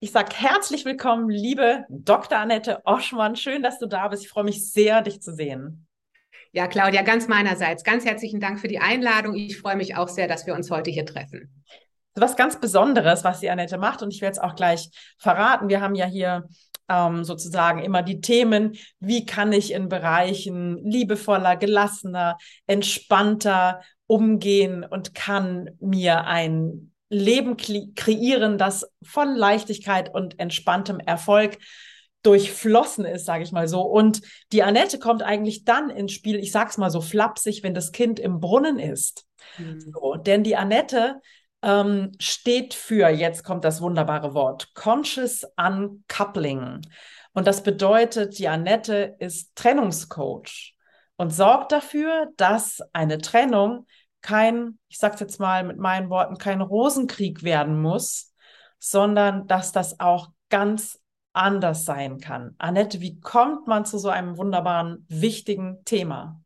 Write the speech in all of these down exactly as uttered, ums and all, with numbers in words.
Ich sage herzlich willkommen, liebe Doktor Annette Oschmann. Schön, dass du da bist. Ich freue mich sehr, dich zu sehen. Ja, Claudia, ganz meinerseits. Ganz herzlichen Dank für die Einladung. Ich freue mich auch sehr, dass wir uns heute hier treffen. Was ganz Besonderes, was die Annette macht, und ich werde es auch gleich verraten. Wir haben ja hier ähm, sozusagen immer die Themen, wie kann ich in Bereichen liebevoller, gelassener, entspannter umgehen und kann mir ein Leben kreieren, das von Leichtigkeit und entspanntem Erfolg durchflossen ist, sage ich mal so. Und die Annette kommt eigentlich dann ins Spiel, ich sag's mal so flapsig, wenn das Kind im Brunnen ist. Hm. So, denn die Annette ähm, steht für, jetzt kommt das wunderbare Wort, Conscious Uncoupling. Und das bedeutet, die Annette ist Trennungscoach und sorgt dafür, dass eine Trennung kein, ich sage es jetzt mal mit meinen Worten, kein Rosenkrieg werden muss, sondern dass das auch ganz anders sein kann. Annette, wie kommt man zu so einem wunderbaren, wichtigen Thema?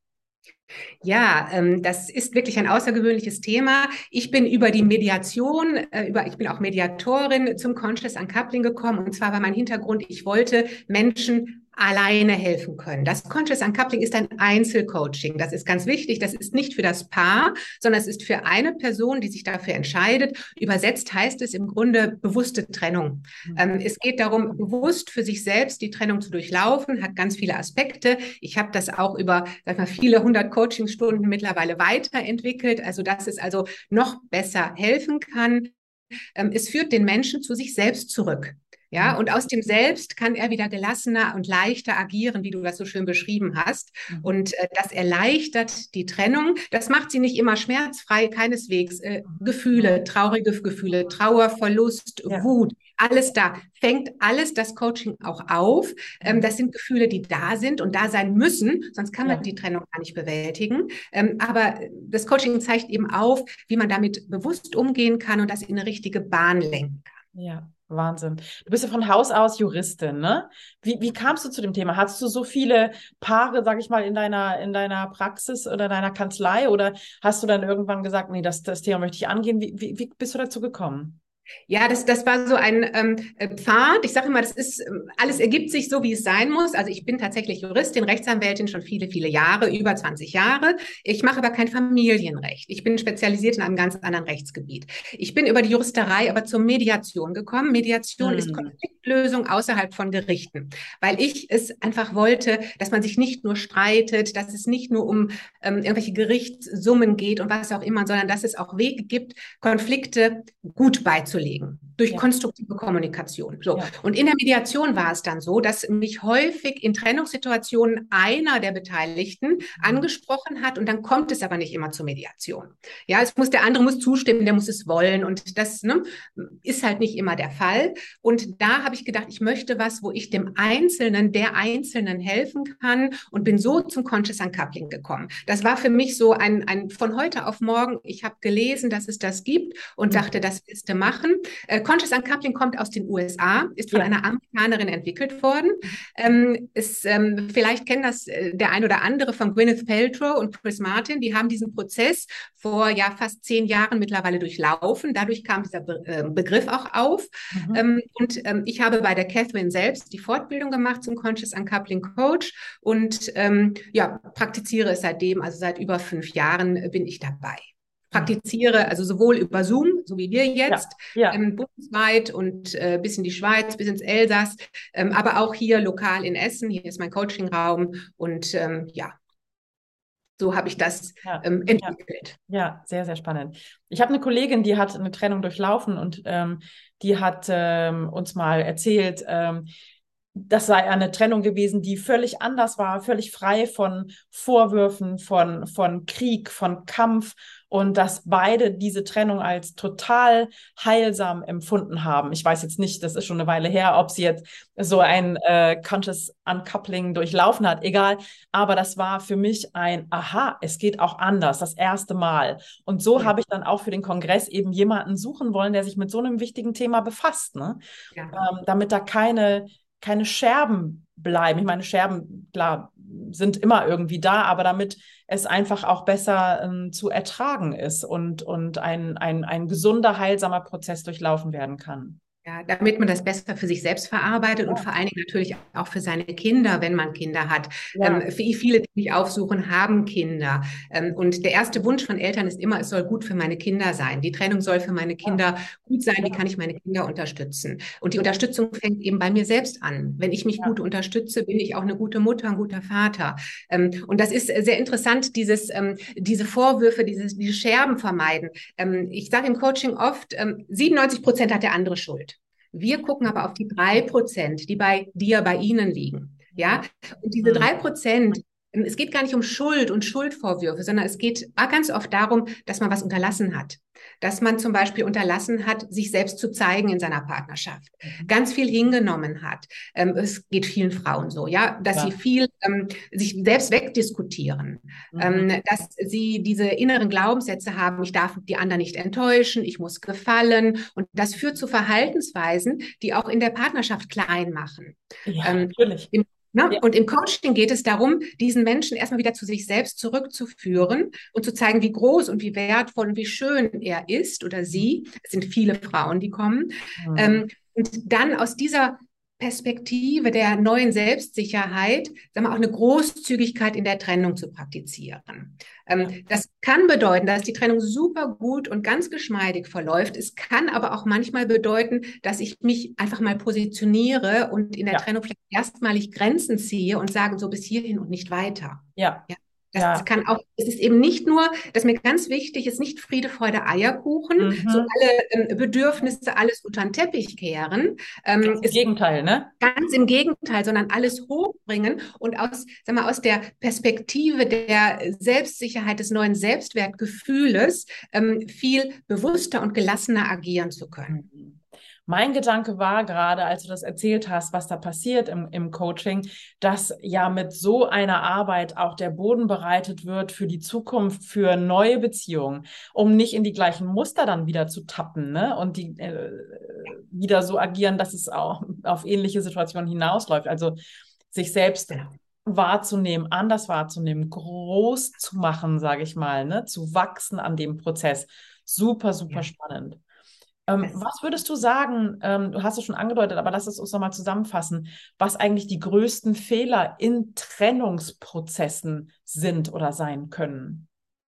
Ja, ähm, das ist wirklich ein außergewöhnliches Thema. Ich bin über die Mediation, äh, über, ich bin auch Mediatorin zum Conscious Uncoupling gekommen. Und zwar war mein Hintergrund, ich wollte Menschen alleine helfen können. Das Conscious Uncoupling ist ein Einzelcoaching. Das ist ganz wichtig. Das ist nicht für das Paar, sondern es ist für eine Person, die sich dafür entscheidet. Übersetzt heißt es im Grunde bewusste Trennung. Ähm, es geht darum, bewusst für sich selbst die Trennung zu durchlaufen, hat ganz viele Aspekte. Ich habe das auch über, sag mal, viele hundert Coachingstunden mittlerweile weiterentwickelt, also dass es also noch besser helfen kann. Ähm, es führt den Menschen zu sich selbst zurück. Ja, und aus dem Selbst kann er wieder gelassener und leichter agieren, wie du das so schön beschrieben hast. Mhm. Und äh, das erleichtert die Trennung. Das macht sie nicht immer schmerzfrei, keineswegs. Äh, Gefühle, traurige Gefühle, Trauer, Verlust, Ja. Wut, alles da. Fängt alles das Coaching auch auf. Ähm, Mhm. das sind Gefühle, die da sind und da sein müssen, sonst kann man Ja. die Trennung gar nicht bewältigen. Ähm, aber das Coaching zeigt eben auf, wie man damit bewusst umgehen kann und das in eine richtige Bahn lenken kann. Ja, Wahnsinn. Du bist ja von Haus aus Juristin, ne? Wie, wie kamst du zu dem Thema? Hattest du so viele Paare, sag ich mal, in deiner, in deiner Praxis oder deiner Kanzlei, oder hast du dann irgendwann gesagt, nee, das, das Thema möchte ich angehen? Wie, wie, wie bist du dazu gekommen? Ja, das, das war so ein ähm, äh, Pfad. Ich sage immer, das ist, ähm, alles ergibt sich so, wie es sein muss. Also ich bin tatsächlich Juristin, Rechtsanwältin schon viele, viele Jahre, über zwanzig Jahre. Ich mache aber kein Familienrecht. Ich bin spezialisiert in einem ganz anderen Rechtsgebiet. Ich bin über die Juristerei aber zur Mediation gekommen. Mediation ist Hm. Konfliktlösung außerhalb von Gerichten, weil ich es einfach wollte, dass man sich nicht nur streitet, dass es nicht nur um ähm, irgendwelche Gerichtssummen geht und was auch immer, sondern dass es auch Wege gibt, Konflikte gut beizulegen durch Ja, konstruktive Kommunikation. So. ja. Und in der Mediation war es dann so, dass mich häufig in Trennungssituationen einer der Beteiligten Mhm. angesprochen hat und dann kommt es aber nicht immer zur Mediation. Ja, es muss, der andere muss zustimmen, der muss es wollen und das, ne, ist halt nicht immer der Fall. Und da habe ich gedacht, ich möchte was, wo ich dem Einzelnen, der Einzelnen helfen kann und bin so zum Conscious Uncoupling gekommen. Das war für mich so ein, ein von heute auf morgen, ich habe gelesen, dass es das gibt und Mhm. dachte, das willst du machen. Äh, Conscious Uncoupling kommt aus den U S A, ist von Ja. einer Amerikanerin entwickelt worden. Ähm, ist, ähm, vielleicht kennen das äh, der ein oder andere von Gwyneth Paltrow und Chris Martin. Die haben diesen Prozess vor ja fast zehn Jahren mittlerweile durchlaufen. Dadurch kam dieser Be äh, Begriff auch auf. Mhm. Ähm, und ähm, ich habe bei der Catherine selbst die Fortbildung gemacht zum Conscious Uncoupling Coach und ähm, ja, praktiziere es seitdem, also seit über fünf Jahren äh, bin ich dabei. Mhm. Praktiziere also sowohl über Zoom, so wie wir Ja, jetzt, ja. ähm, bundesweit und äh, bis in die Schweiz, bis ins Elsass, ähm, aber auch hier lokal in Essen. Hier ist mein Coachingraum und ähm, ja, so habe ich das Ja, ähm, ja, entwickelt. ja, sehr, sehr spannend. Ich habe eine Kollegin, die hat eine Trennung durchlaufen und ähm, die hat ähm, uns mal erzählt, ähm, das sei eine Trennung gewesen, die völlig anders war, völlig frei von Vorwürfen, von, von Krieg, von Kampf, und dass beide diese Trennung als total heilsam empfunden haben. Ich weiß jetzt nicht, das ist schon eine Weile her, ob sie jetzt so ein äh, Conscious Uncoupling durchlaufen hat, egal. Aber das war für mich ein Aha, es geht auch anders, das erste Mal. Und so Ja, habe ich dann auch für den Kongress eben jemanden suchen wollen, der sich mit so einem wichtigen Thema befasst, ne? ja. Ähm, damit da keine, keine Scherben bleiben. Ich meine, Scherben, klar, sind immer irgendwie da, aber damit es einfach auch besser ähm, zu ertragen ist und, und ein, ein, ein gesunder, heilsamer Prozess durchlaufen werden kann. Ja, damit man das besser für sich selbst verarbeitet und vor allen Dingen natürlich auch für seine Kinder, wenn man Kinder hat. Ja, Ähm, viele, die mich aufsuchen, haben Kinder. Ähm, und der erste Wunsch von Eltern ist immer, es soll gut für meine Kinder sein. Die Trennung soll für meine ja, Kinder gut sein. Wie ja, kann ich meine Kinder unterstützen? Und die Unterstützung fängt eben bei mir selbst an. Wenn ich mich gut ja, unterstütze, bin ich auch eine gute Mutter, ein guter Vater. Ähm, und das ist sehr interessant, dieses, ähm, diese Vorwürfe, dieses, diese Scherben vermeiden. Ähm, ich sage im Coaching oft, ähm, siebenundneunzig Prozent hat der andere Schuld. Wir gucken aber auf die drei Prozent, die bei dir, bei Ihnen liegen. Ja, und diese hm, drei Prozent, es geht gar nicht um Schuld und Schuldvorwürfe, sondern es geht ganz oft darum, dass man was unterlassen hat. Dass man zum Beispiel unterlassen hat, sich selbst zu zeigen in seiner Partnerschaft. Ganz viel hingenommen hat. Ähm, es geht vielen Frauen so, ja, dass sie ja, viel ähm, sich selbst wegdiskutieren. mhm, Ähm, dass sie diese inneren Glaubenssätze haben, ich darf die anderen nicht enttäuschen, ich muss gefallen. Und das führt zu Verhaltensweisen, die auch in der Partnerschaft klein machen. ja, Ähm, natürlich. im, ne? Ja, Und im Coaching geht es darum, diesen Menschen erstmal wieder zu sich selbst zurückzuführen und zu zeigen, wie groß und wie wertvoll und wie schön er ist oder sie. Es sind viele Frauen, die kommen. hm, Ähm, und dann aus dieser Perspektive der neuen Selbstsicherheit, sagen wir, auch eine Großzügigkeit in der Trennung zu praktizieren. ja, Ähm, das kann bedeuten, dass die Trennung super gut und ganz geschmeidig verläuft. Es kann aber auch manchmal bedeuten, dass ich mich einfach mal positioniere und in der ja, Trennung vielleicht erstmalig Grenzen ziehe und sage, so bis hierhin und nicht weiter. ja, Ja. Das ja, kann auch, es ist eben nicht nur, das ist mir ganz wichtig, es ist nicht Friede, Freude, Eierkuchen, so mhm. alle ähm, Bedürfnisse, alles unter den Teppich kehren. Ähm, Ganz im es Gegenteil, ne? Ganz im Gegenteil, sondern alles hochbringen und aus, sag mal, aus der Perspektive der Selbstsicherheit, des neuen Selbstwertgefühles ähm, viel bewusster und gelassener agieren zu können. Mhm. Mein Gedanke war gerade, als du das erzählt hast, was da passiert im, im Coaching, dass ja mit so einer Arbeit auch der Boden bereitet wird für die Zukunft, für neue Beziehungen, um nicht in die gleichen Muster dann wieder zu tappen, ne? Und die äh, wieder so agieren, dass es auch auf ähnliche Situationen hinausläuft. Also sich selbst Genau. wahrzunehmen, anders wahrzunehmen, groß zu machen, sage ich mal, ne? Zu wachsen an dem Prozess. Super, super Ja, spannend. Ähm, das, was würdest du sagen, ähm, du hast es schon angedeutet, aber lass es uns nochmal zusammenfassen, was eigentlich die größten Fehler in Trennungsprozessen sind oder sein können?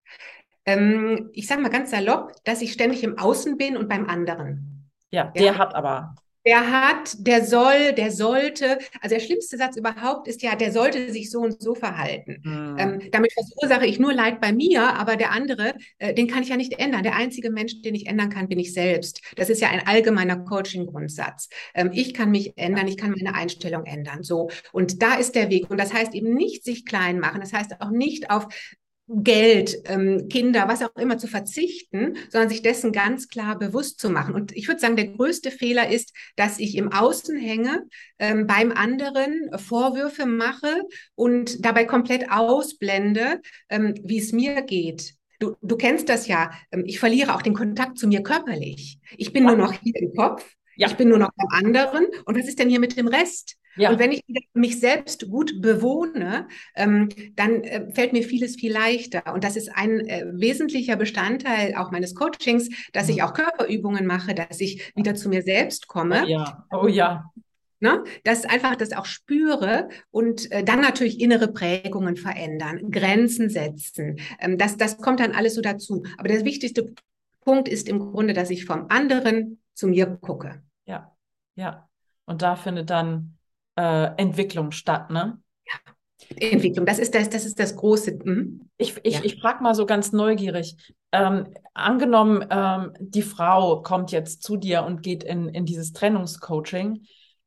ähm, ich sage mal ganz salopp, dass ich ständig im Außen bin und beim anderen. Ja, Ja, der hat aber. der hat, der soll, der sollte. Also der schlimmste Satz überhaupt ist ja, der sollte sich so und so verhalten. Hm, Ähm, damit verursache ich nur Leid bei mir, aber der andere, äh, den kann ich ja nicht ändern. Der einzige Mensch, den ich ändern kann, bin ich selbst. Das ist ja ein allgemeiner Coaching-Grundsatz. Ähm, ich kann mich ja, ändern, ich kann meine Einstellung ändern. So. Und da ist der Weg. Und das heißt eben nicht sich klein machen. Das heißt auch nicht auf Geld, ähm, Kinder, was auch immer zu verzichten, sondern sich dessen ganz klar bewusst zu machen. Und ich würde sagen, der größte Fehler ist, dass ich im Außen hänge, ähm, beim anderen Vorwürfe mache und dabei komplett ausblende, ähm, wie es mir geht. Du, du kennst das ja. Ähm, ich verliere auch den Kontakt zu mir körperlich. Ich bin nur ja, noch hier im Kopf. Ich ja, bin nur noch beim anderen. Und was ist denn hier mit dem Rest? Und ja. wenn ich mich selbst gut bewohne, ähm, dann äh, fällt mir vieles viel leichter. Und das ist ein äh, wesentlicher Bestandteil auch meines Coachings, dass Hm, ich auch Körperübungen mache, dass ich wieder zu mir selbst oh komme. ja, oh ja. Ne? Dass einfach das auch spüre und äh, dann natürlich innere Prägungen verändern, Grenzen setzen. Ähm, das, das kommt dann alles so dazu. Aber der wichtigste Punkt ist im Grunde, dass ich vom anderen zu mir gucke. Ja, ja. Und da findet dann äh, Entwicklung statt, ne? Entwicklung, das ist das, das ist das große. Mhm. Ich, Ja. ich, ich frage mal so ganz neugierig. Ähm, angenommen, ähm, die Frau kommt jetzt zu dir und geht in, in dieses Trennungscoaching.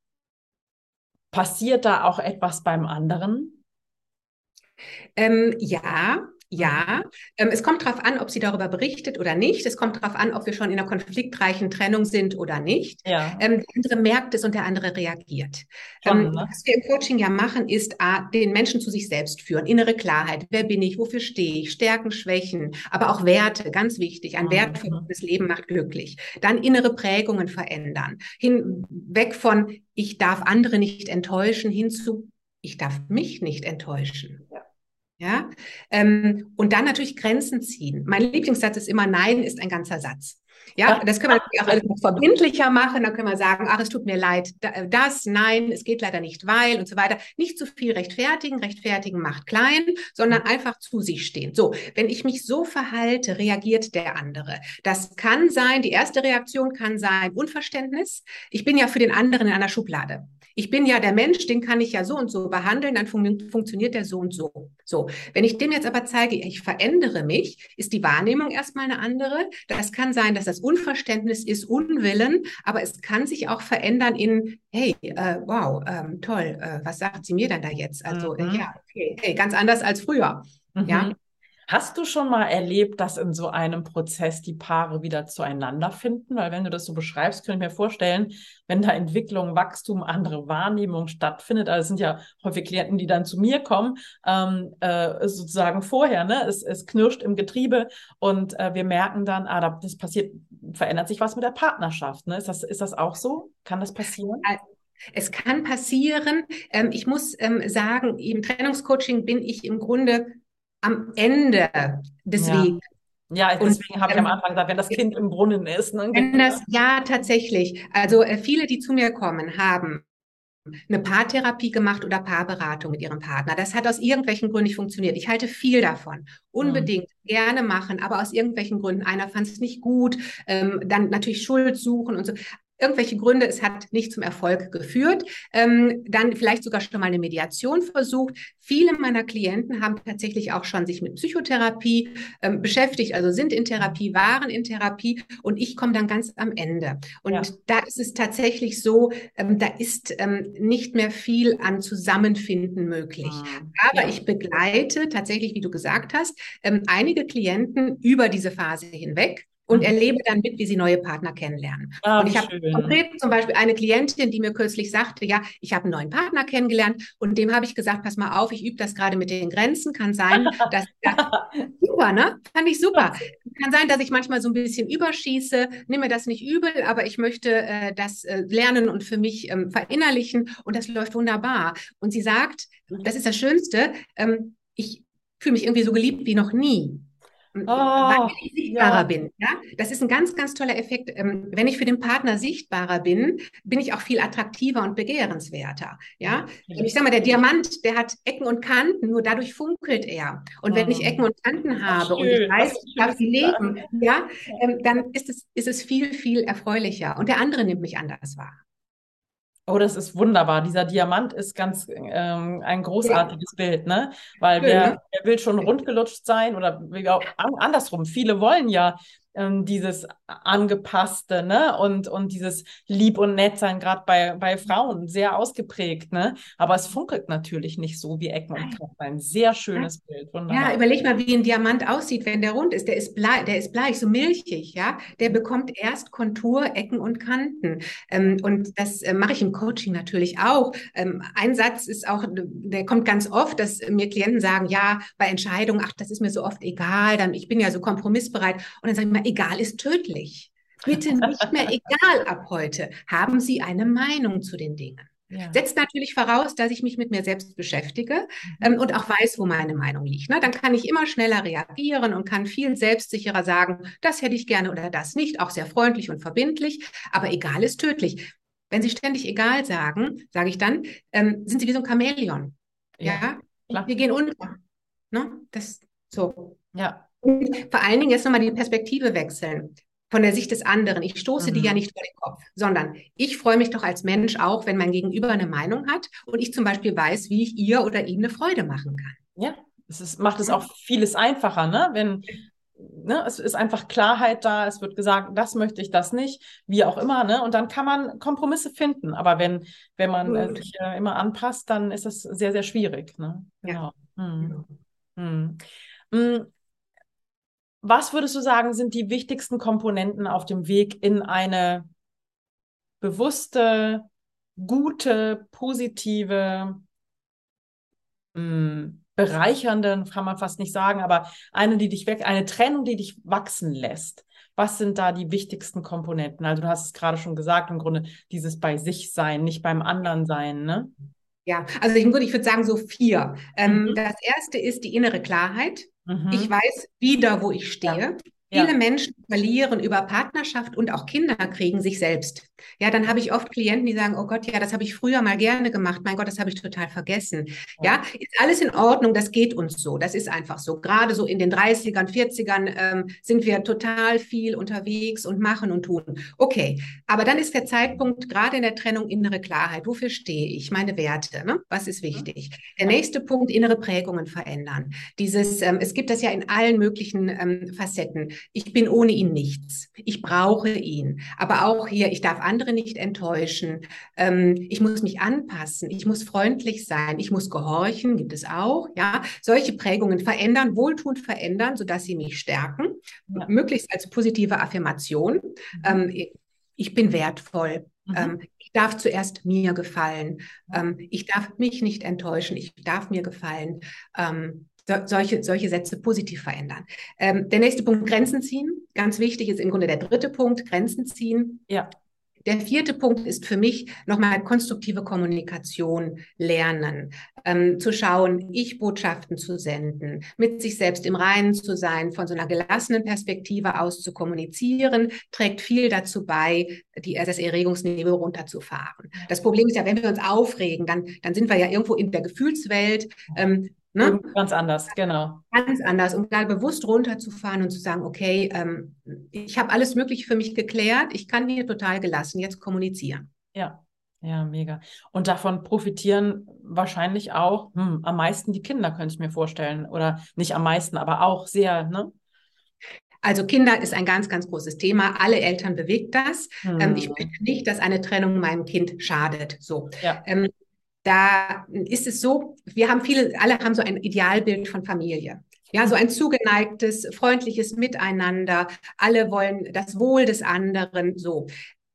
Passiert da auch etwas beim anderen? Ähm, ja, Mhm. ja. Ähm, es kommt darauf an, ob sie darüber berichtet oder nicht. Es kommt darauf an, ob wir schon in einer konfliktreichen Trennung sind oder nicht. Ja, Ähm, der andere merkt es und der andere reagiert. schon, Ähm, ne? was wir im Coaching ja machen, ist A, den Menschen zu sich selbst führen, innere Klarheit. Wer bin ich? Wofür stehe ich? Stärken, Schwächen, aber auch Werte, ganz wichtig. Ein Mhm. wertvolles Leben macht glücklich. Dann innere Prägungen verändern. Hin, weg von, ich darf andere nicht enttäuschen, hin zu, ich darf mich nicht enttäuschen. Ja. Ja, ähm, und dann natürlich Grenzen ziehen. Mein Lieblingssatz ist immer, Nein ist ein ganzer Satz. Ja, das können wir natürlich auch alles noch verbindlicher machen. Dann können wir sagen, ach, es tut mir leid, das, nein, es geht leider nicht, weil und so weiter. Nicht zu viel rechtfertigen. Rechtfertigen macht klein, sondern einfach zu sich stehen. So, wenn ich mich so verhalte, reagiert der andere. Das kann sein, die erste Reaktion kann sein Unverständnis. Ich bin ja für den anderen in einer Schublade. Ich bin ja der Mensch, den kann ich ja so und so behandeln, dann fun funktioniert der so und so. So, wenn ich dem jetzt aber zeige, ich verändere mich, ist die Wahrnehmung erstmal eine andere. Das kann sein, dass das Unverständnis ist, Unwillen, aber es kann sich auch verändern in, hey, äh, wow, ähm, toll, äh, was sagt sie mir denn da jetzt? Also, äh, Mhm. ja, okay, hey, ganz anders als früher. Mhm. Ja. Hast du schon mal erlebt, dass in so einem Prozess die Paare wieder zueinander finden? Weil wenn du das so beschreibst, könnte ich mir vorstellen, wenn da Entwicklung, Wachstum, andere Wahrnehmung stattfindet, also es sind ja häufig Klienten, die dann zu mir kommen, ähm, äh, sozusagen vorher, ne? Es, es knirscht im Getriebe und äh, wir merken dann, ah, da, das passiert, verändert sich was mit der Partnerschaft, ne? Ist das, ist das auch so? Kann das passieren? Es kann passieren. Ähm, ich muss ähm, sagen, im Trennungscoaching bin ich im Grunde am Ende des Ja. Weges. Ja, Und deswegen habe ich am ähm, Anfang gesagt, wenn das Kind im Brunnen ist, ne? wenn das, ja, tatsächlich. Also äh, viele, die zu mir kommen, haben eine Paartherapie gemacht oder Paarberatung mit ihrem Partner. Das hat aus irgendwelchen Gründen nicht funktioniert. Ich halte viel davon. Hm. Unbedingt gerne machen, aber aus irgendwelchen Gründen. Einer fand es nicht gut, ähm, dann natürlich Schuld suchen und so. Irgendwelche Gründe, es hat nicht zum Erfolg geführt. Ähm, dann vielleicht sogar schon mal eine Mediation versucht. Viele meiner Klienten haben tatsächlich auch schon sich mit Psychotherapie ähm, beschäftigt, also sind in Therapie, waren in Therapie und ich komme dann ganz am Ende. Und Ja. da ist es tatsächlich so, ähm, da ist ähm, nicht mehr viel an Zusammenfinden möglich. Hm. Aber Ja. ich begleite tatsächlich, wie du gesagt hast, ähm, einige Klienten über diese Phase hinweg und Mhm. erlebe dann mit, wie sie neue Partner kennenlernen. Ah, Und wie ich habe schön. konkret zum Beispiel eine Klientin, die mir kürzlich sagte, ja, ich habe einen neuen Partner kennengelernt und dem habe ich gesagt, pass mal auf, ich übe das gerade mit den Grenzen. Kann sein, dass ja, super, ne? Fand ich super. Kann sein, dass ich manchmal so ein bisschen überschieße, nehme mir das nicht übel, aber ich möchte äh, das äh, lernen und für mich ähm, verinnerlichen und das läuft wunderbar. Und sie sagt, das ist das Schönste, ähm, ich fühle mich irgendwie so geliebt wie noch nie. Weil Oh, ich sichtbarer ja. bin. Ja? Das ist ein ganz, ganz toller Effekt. Ähm, wenn ich für den Partner sichtbarer bin, bin ich auch viel attraktiver und begehrenswerter. Ja, Ja? Und ich natürlich. sage mal, der Diamant, der hat Ecken und Kanten, nur dadurch funkelt er. Und wenn ich Ecken Hm. und Kanten Ach, habe und ich schön. Was weiß, für ein ich darf schönes die Gesagt. leben, ja, ähm, dann ist es, ist es viel, viel erfreulicher. Und der andere nimmt mich anders wahr. Oh, das ist wunderbar. Dieser Diamant ist ganz ähm, ein Ja, großartiges Bild, ne? Weil schön, wer, ne? wer will schon rundgelutscht sein oder wie auch, an, andersrum. Viele wollen ja ähm, dieses angepasste, ne? Und, und dieses Lieb und Nett sein, gerade bei, bei Frauen, sehr ausgeprägt, ne? Aber es funkelt natürlich nicht so wie Ecken und Kanten. Ein sehr schönes Bild. Ja, Wunderbar. überleg mal, wie ein Diamant aussieht, wenn der rund ist. Der ist bleich, der ist bleich, so milchig, ja. Der bekommt erst Kontur, Ecken und Kanten. Ähm, und das äh, mache ich im Coaching natürlich auch. Ähm, ein Satz ist auch, der kommt ganz oft, dass mir Klienten sagen, ja, bei Entscheidungen, ach, das ist mir so oft egal, dann, ich bin ja so kompromissbereit. Und dann sage ich mal, egal ist tödlich. Bitte nicht mehr egal ab heute. Haben Sie eine Meinung zu den Dingen? Ja. Setzt natürlich voraus, dass ich mich mit mir selbst beschäftige ähm, Mhm. und auch weiß, wo meine Meinung liegt. Ne? Dann kann ich immer schneller reagieren und kann viel selbstsicherer sagen, das hätte ich gerne oder das nicht, auch sehr freundlich und verbindlich, aber egal ist tödlich. Wenn Sie ständig egal sagen, sage ich dann, ähm, sind Sie wie so ein Chamäleon. Ja, Ja, wir klar. gehen unter. Ne? Das so. Ja. Und vor allen Dingen jetzt nochmal die Perspektive wechseln. Von der Sicht des anderen. Ich stoße die ja Mhm. nicht vor den Kopf, sondern ich freue mich doch als Mensch auch, wenn mein Gegenüber eine Meinung hat und ich zum Beispiel weiß, wie ich ihr oder ihm eine Freude machen kann. Ja, es ist, macht es Hm? auch vieles einfacher, ne? Wenn, ne, es ist einfach Klarheit da, es wird gesagt, das möchte ich, das nicht, wie auch immer, ne? Und dann kann man Kompromisse finden. Aber wenn, wenn man äh, Gut. sich äh, immer anpasst, dann ist es sehr, sehr schwierig, ne? Ja. Genau. Hm. Hm. Hm. Was würdest du sagen, sind die wichtigsten Komponenten auf dem Weg in eine bewusste, gute, positive, mh, bereichernden, kann man fast nicht sagen, aber eine, die dich weg, eine Trennung, die dich wachsen lässt. Was sind da die wichtigsten Komponenten? Also du hast es gerade schon gesagt, im Grunde dieses bei sich sein, nicht beim anderen sein, ne? Ja, also ich, würde, ich würde sagen so vier. Ähm, Mhm. das erste ist die innere Klarheit. Ich Mhm. weiß wieder, wo ich Ja. stehe. Viele Ja. Menschen verlieren über Partnerschaft und auch Kinder kriegen sich selbst. Ja, dann habe ich oft Klienten, die sagen, oh Gott, ja, das habe ich früher mal gerne gemacht. Mein Gott, das habe ich total vergessen. Ja. Ja, ist alles in Ordnung. Das geht uns so. Das ist einfach so. Gerade so in den dreißigern, vierzigern ähm, sind wir total viel unterwegs und machen und tun. Okay. Aber dann ist der Zeitpunkt, gerade in der Trennung, innere Klarheit. Wofür stehe ich? Meine Werte, ne? Was ist wichtig? Der Ja. nächste Punkt, innere Prägungen verändern. Dieses, ähm, es gibt das ja in allen möglichen ähm, Facetten. Ich bin ohne ihn nichts. Ich brauche ihn. Aber auch hier, ich darf andere nicht enttäuschen. Ähm, ich muss mich anpassen. Ich muss freundlich sein. Ich muss gehorchen, gibt es auch. Ja, solche Prägungen verändern, wohltuend verändern, sodass sie mich stärken. Ja. Möglichst als positive Affirmation. Mhm. Ähm, ich bin wertvoll. Mhm. Ähm, ich darf zuerst mir gefallen. Ähm, ich darf mich nicht enttäuschen. Ich darf mir gefallen. Ähm, so, solche, solche Sätze positiv verändern. Ähm, der nächste Punkt, Grenzen ziehen. Ganz wichtig ist im Grunde der dritte Punkt, Grenzen ziehen. Ja. Der vierte Punkt ist für mich nochmal konstruktive Kommunikation lernen, ähm, zu schauen, Ich-Botschaften zu senden, mit sich selbst im Reinen zu sein, von so einer gelassenen Perspektive aus zu kommunizieren, trägt viel dazu bei, die, das Erregungsniveau runterzufahren. Ja. Das Problem ist ja, wenn wir uns aufregen, dann, dann sind wir ja irgendwo in der Gefühlswelt, ähm, ne? Irgend ganz anders, genau. Ganz anders, um da bewusst runterzufahren und zu sagen, okay, ähm, ich habe alles Mögliche für mich geklärt, ich kann hier total gelassen jetzt kommunizieren. Ja. Ja, mega. Und davon profitieren wahrscheinlich auch hm, am meisten die Kinder, könnte ich mir vorstellen. Oder nicht am meisten, aber auch sehr, ne? Also Kinder ist ein ganz, ganz großes Thema. Alle Eltern bewegt das. Ähm, ich Hm. möchte nicht, dass eine Trennung meinem Kind schadet. So. Ja. Ähm, da ist es so, wir haben viele, alle haben so ein Idealbild von Familie. Ja, so ein zugeneigtes, freundliches Miteinander. Alle wollen das Wohl des anderen. So.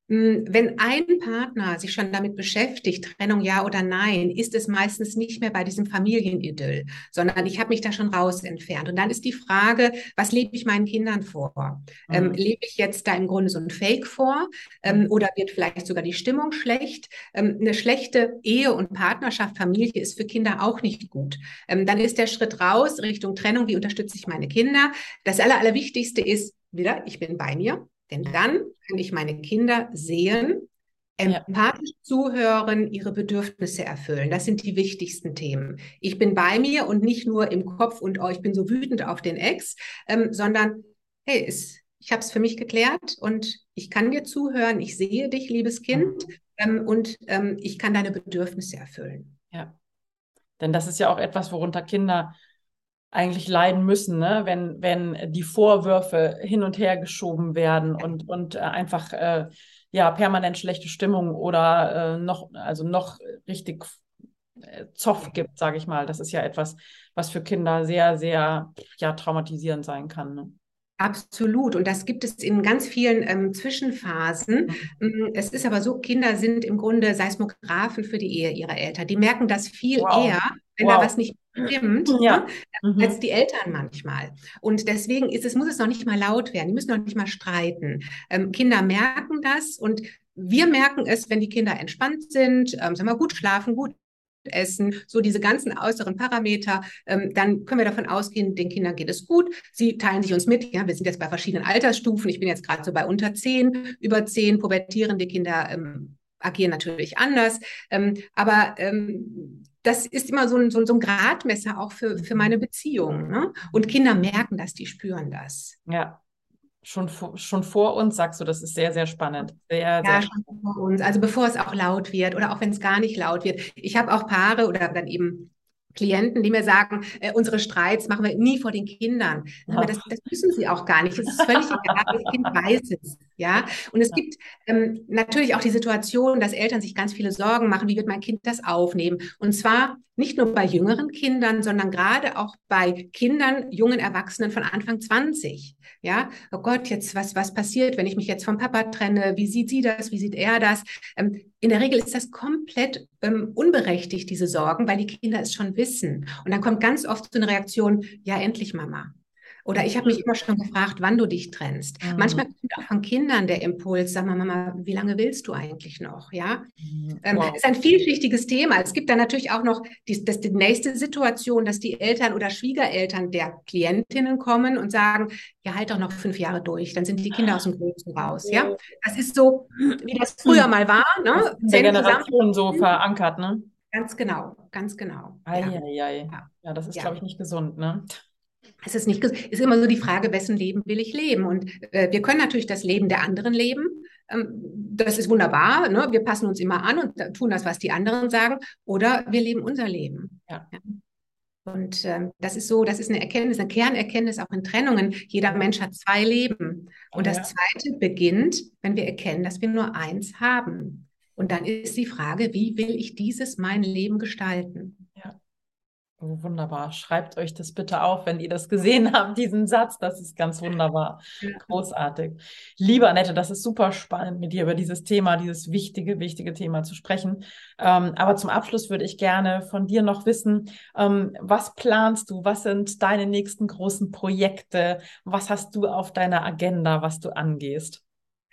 Wenn ein Partner sich schon damit beschäftigt, Trennung ja oder nein, ist es meistens nicht mehr bei diesem Familienidyll, sondern ich habe mich da schon raus entfernt. Und dann ist die Frage, was lebe ich meinen Kindern vor? Ähm, Hm. lebe ich jetzt da im Grunde so ein Fake vor? Ähm, oder wird vielleicht sogar die Stimmung schlecht? Ähm, eine schlechte Ehe und Partnerschaft, Familie ist für Kinder auch nicht gut. Ähm, dann ist der Schritt raus Richtung Trennung. Wie unterstütze ich meine Kinder? Das Aller, Allerwichtigste ist wieder, ich bin bei mir. Denn dann kann ich meine Kinder sehen, Ja. empathisch zuhören, ihre Bedürfnisse erfüllen. Das sind die wichtigsten Themen. Ich bin bei mir und nicht nur im Kopf und oh, ich bin so wütend auf den Ex, ähm, sondern hey, es, ich habe es für mich geklärt und ich kann dir zuhören, ich sehe dich, liebes Kind, Mhm. ähm, und ähm, ich kann deine Bedürfnisse erfüllen. Ja. Denn das ist ja auch etwas, worunter Kinder eigentlich leiden müssen, ne? Wenn, wenn die Vorwürfe hin und her geschoben werden und, und äh, einfach äh, ja permanent schlechte Stimmung oder äh, noch, also noch richtig äh, Zoff gibt, sage ich mal. Das ist ja etwas, was für Kinder sehr, sehr ja, traumatisierend sein kann. Ne? Absolut. Und das gibt es in ganz vielen ähm, Zwischenphasen. Mhm. Mm, Es ist aber so, Kinder sind im Grunde Seismographen für die Ehe ihrer Eltern. Die merken das viel eher, Wow. wenn da Wow. was nicht stimmt, ne, Ja. als Mhm. die Eltern manchmal. Und deswegen ist es, muss es noch nicht mal laut werden. Die müssen noch nicht mal streiten. Ähm, Kinder merken das und wir merken es, wenn die Kinder entspannt sind, ähm, sagen wir, gut schlafen, gut essen, so diese ganzen äußeren Parameter, ähm, dann können wir davon ausgehen, den Kindern geht es gut. Sie teilen sich uns mit, ja, wir sind jetzt bei verschiedenen Altersstufen. Ich bin jetzt gerade so bei unter zehn, über zehn pubertierende Kinder ähm, agieren natürlich anders. Ähm, aber ähm, das ist immer so ein, so, so ein Gradmesser auch für, für meine Beziehung. Ne? Und Kinder merken das, die spüren das. Ja. Schon, vor- schon vor uns sagst du, das ist sehr, sehr spannend. Sehr, sehr Ja, schon vor uns. Also bevor es auch laut wird oder auch wenn es gar nicht laut wird. Ich habe auch Paare oder dann eben Klienten, die mir sagen, äh, unsere Streits machen wir nie vor den Kindern. Dann haben wir, das, spannend. das müssen sie auch gar nicht. Es ist völlig egal, das Kind weiß es. Ja, und es gibt ähm, natürlich auch die Situation, dass Eltern sich ganz viele Sorgen machen, wie wird mein Kind das aufnehmen? Und zwar nicht nur bei jüngeren Kindern, sondern gerade auch bei Kindern, jungen Erwachsenen von Anfang zwanzig. Ja, oh Gott, jetzt was, was passiert, wenn ich mich jetzt vom Papa trenne? Wie sieht sie das? Wie sieht er das? Ähm, in der Regel ist das komplett ähm, unberechtigt, diese Sorgen, weil die Kinder es schon wissen. Und dann kommt ganz oft so eine Reaktion, ja, endlich Mama. Oder ich habe mich immer schon gefragt, wann du dich trennst. Mhm. Manchmal kommt auch von Kindern der Impuls, sag mal, Mama, wie lange willst du eigentlich noch? Ja, Mhm. ähm, Wow. ist ein vielschichtiges Thema. Es gibt dann natürlich auch noch die, das, die nächste Situation, dass die Eltern oder Schwiegereltern der Klientinnen kommen und sagen, ja, halt doch noch fünf Jahre durch, dann sind die Kinder aus dem Gröbsten raus. Ja, das ist so, wie das früher mal war, Das ist ne? in der Zähne zusammen. Generation so verankert, ne? Ganz genau, ganz genau. Ja, Eieiei. ja, Ja, das ist, ja. glaube ich, nicht gesund, ne? Es ist nicht, ges- ist immer so die Frage, wessen Leben will ich leben? Und äh, wir können natürlich das Leben der anderen leben. Ähm, das ist wunderbar, ne? Wir passen uns immer an und äh, tun das, was die anderen sagen. Oder wir leben unser Leben. Ja. Ja. Und ähm, das ist so, das ist eine Erkenntnis, eine Kernerkenntnis auch in Trennungen. Jeder Mensch hat zwei Leben. Und das Ja. zweite beginnt, wenn wir erkennen, dass wir nur eins haben. Und dann ist die Frage, wie will ich dieses mein Leben gestalten? Ja. Oh, wunderbar. Schreibt euch das bitte auf, wenn ihr das gesehen habt, diesen Satz. Das ist ganz wunderbar. Großartig. Liebe Annette, das ist super spannend, mit dir über dieses Thema, dieses wichtige, wichtige Thema zu sprechen. Ähm, aber zum Abschluss würde ich gerne von dir noch wissen, ähm, was planst du? Was sind deine nächsten großen Projekte? Was hast du auf deiner Agenda, was du angehst?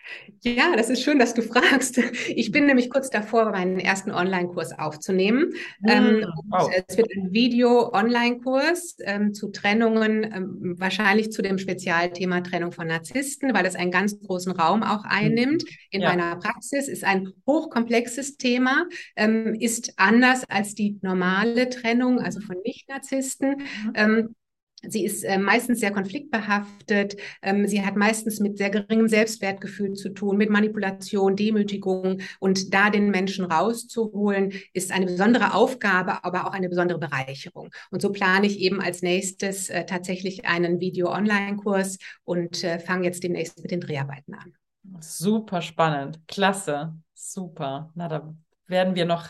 Ja, das ist schön, dass du fragst. Ich bin nämlich kurz davor, meinen ersten Online-Kurs aufzunehmen. Hm, Ähm, und oh, äh, es wird ein Video-Online-Kurs ähm, zu Trennungen, ähm, wahrscheinlich zu dem Spezialthema Trennung von Narzissten, weil es einen ganz großen Raum auch hm, einnimmt in ja. meiner Praxis. Ist ein hochkomplexes Thema, ähm, ist anders als die normale Trennung, also von Nicht-Narzissten. Mhm. Ähm, Sie ist äh, meistens sehr konfliktbehaftet. Ähm, sie hat meistens mit sehr geringem Selbstwertgefühl zu tun, mit Manipulation, Demütigung. Und da den Menschen rauszuholen, ist eine besondere Aufgabe, aber auch eine besondere Bereicherung. Und so plane ich eben als nächstes äh, tatsächlich einen Video-Online-Kurs und äh, fange jetzt demnächst mit den Dreharbeiten an. Super spannend. Klasse. Super. Na, da werden wir noch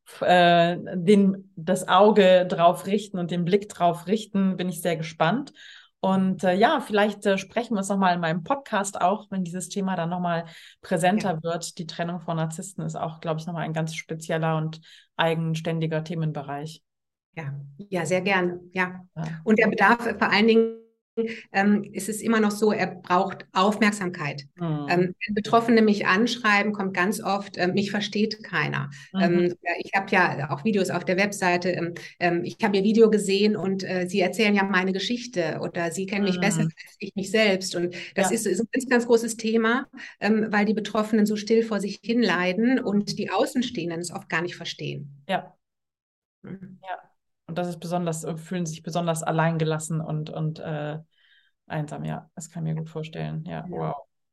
äh, den, das Auge drauf richten und den Blick drauf richten. Bin ich sehr gespannt. Und äh, ja, vielleicht äh, sprechen wir uns nochmal in meinem Podcast auch, wenn dieses Thema dann nochmal Ja, präsenter wird. Die Trennung von Narzissten ist auch, glaube ich, nochmal ein ganz spezieller und eigenständiger Themenbereich. ja, ja, sehr gerne. Ja. Ja. Und der Bedarf äh, vor allen Dingen ähm, ist es immer noch so, er braucht Aufmerksamkeit. Mhm. Ähm, wenn Betroffene mich anschreiben, kommt ganz oft, ähm, mich versteht keiner. Mhm. Ähm, ja, ich habe ja auch Videos auf der Webseite. Ähm, ähm, ich habe ihr Video gesehen und äh, sie erzählen ja meine Geschichte oder sie kennen mich besser Mhm. als ich mich selbst. Und das Ja, ist, ist ein ganz, ganz großes Thema, ähm, weil die Betroffenen so still vor sich hin leiden und die Außenstehenden es oft gar nicht verstehen. ja, Mhm. ja. Und das ist besonders, äh, fühlen sich besonders alleingelassen und, und äh, einsam, ja. Das kann ich mir gut vorstellen. Ja, Ja. wow.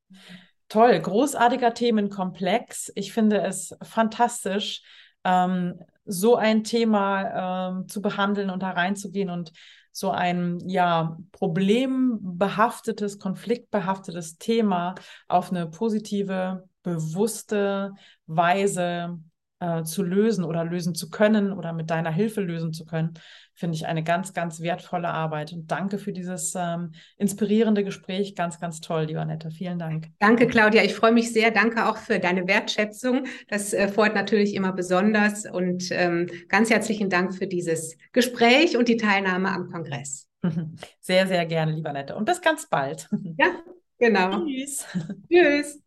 Toll, großartiger Themenkomplex. Ich finde es fantastisch, ähm, so ein Thema ähm, zu behandeln und da reinzugehen und so ein ja problembehaftetes, konfliktbehaftetes Thema auf eine positive, bewusste Weise äh, zu lösen oder lösen zu können oder mit deiner Hilfe lösen zu können, finde ich eine ganz, ganz wertvolle Arbeit. Und danke für dieses ähm, inspirierende Gespräch. Ganz, ganz toll, lieber Nette. Vielen Dank. Danke, Claudia. Ich freue mich sehr. Danke auch für deine Wertschätzung. Das äh, freut natürlich immer besonders. Und ähm, ganz herzlichen Dank für dieses Gespräch und die Teilnahme am Kongress. Sehr, sehr gerne, lieber Nette. Und bis ganz bald. Ja, genau. Tschüss. Tschüss.